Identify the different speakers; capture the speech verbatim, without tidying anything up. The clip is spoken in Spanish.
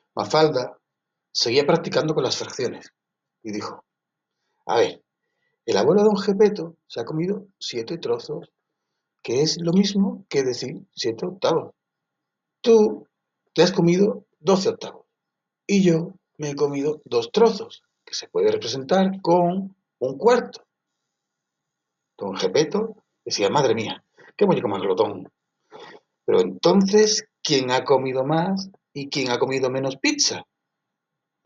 Speaker 1: Mafalda seguía practicando con las fracciones y dijo: A ver, el abuelo don Gepeto se ha comido siete trozos, que es lo mismo que decir siete octavos. Tú te has comido doce octavos y yo me he comido dos trozos, que se puede representar con un cuarto. Don Gepeto decía: Madre mía, qué muñeco más glotón. Pero entonces, ¿quién ha comido más y quién ha comido menos pizza?